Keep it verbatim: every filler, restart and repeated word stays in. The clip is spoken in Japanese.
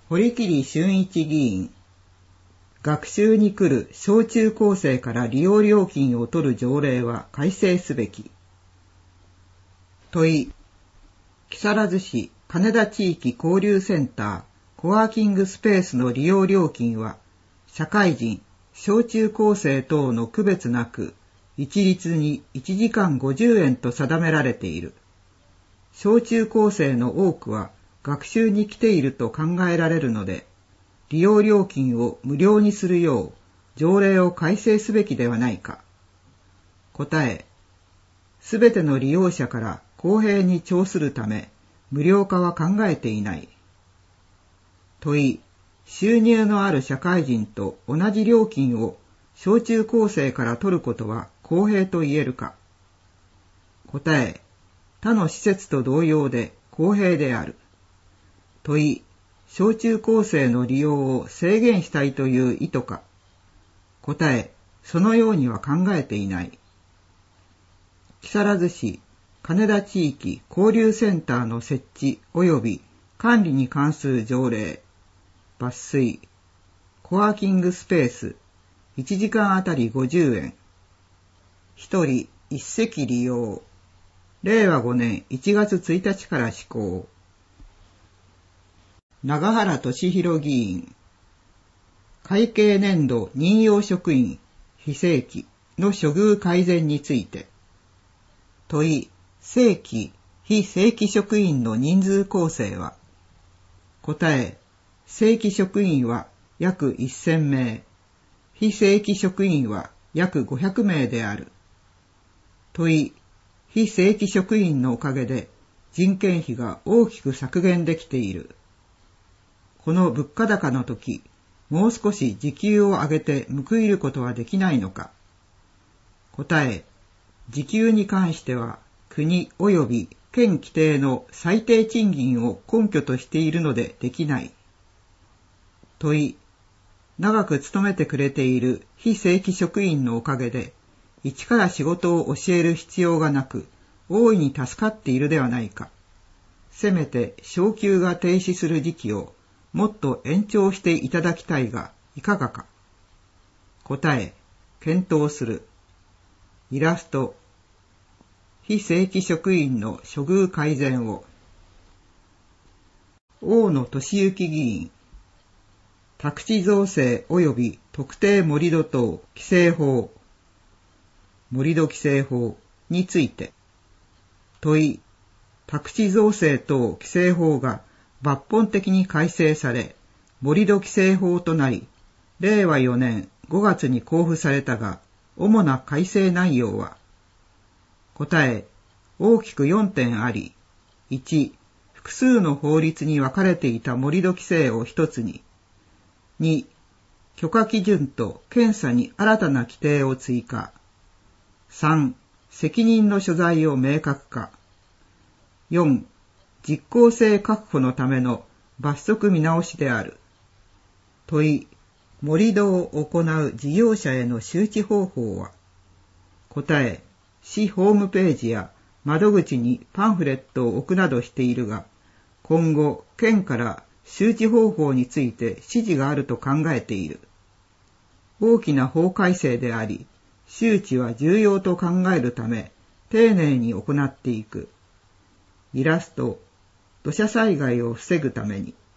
堀切俊一議員、学習に来る小中高生から利用料金を取る条例は改正すべき。問い、木更津市金田地域交流センターコワーキングスペースの利用料金は、社会人、小中高生等の区別なく、一律にいちじかんごじゅうえんと定められている。小中高生の多くは学習に来ていると考えられるので、利用料金を無料にするよう条例を改正すべきではないか。答え、すべての利用者から公平に徴するため、無料化は考えていない。問い、収入のある社会人と同じ料金を小中高生から取ることは公平と言えるか。答え、他の施設と同様で公平である。問い、小中高生の利用を制限したいという意図か。答え、そのようには考えていない。木更津市金田地域交流センターの設置及び管理に関する条例、抜粋、コワーキングスペース、いちじかんあたりごじゅうえん。ひとりいっ席利用。れいわごねんいちがつついたちから施行。永原俊弘議員、会計年度任用職員非正規の処遇改善について。問い、正規、非正規職員の人数構成は。答え、正規職員は約せんめい、非正規職員は約ごひゃくめいである。問い、非正規職員のおかげで人件費が大きく削減できている。この物価高の時、もう少し時給を上げて報いることはできないのか。答え、時給に関しては国及び県規定の最低賃金を根拠としているのでできない。問い、長く勤めてくれている非正規職員のおかげで、一から仕事を教える必要がなく、大いに助かっているではないか。せめて昇給が停止する時期をもっと延長していただきたいが、いかがか。答え、検討する。イラスト。非正規職員の処遇改善を。大野俊之議員。宅地造成及び特定盛土等規制法、盛土規制法について。問い、宅地造成等規制法が抜本的に改正され、盛土規制法となり、れいわよねんごがつに公布されたが、主な改正内容は。答え、大きくよんてんあり、いち、複数の法律に分かれていた盛土規制を一つに、に、許可基準と検査に新たな規定を追加。さん、責任の所在を明確化。よん、実効性確保のための罰則見直しである。問い、盛土を行う事業者への周知方法は。答え、市ホームページや窓口にパンフレットを置くなどしているが、今後、県から周知方法について指示があると考えている。大きな法改正であり、周知は重要と考えるため、丁寧に行っていく。イラスト、土砂災害を防ぐために。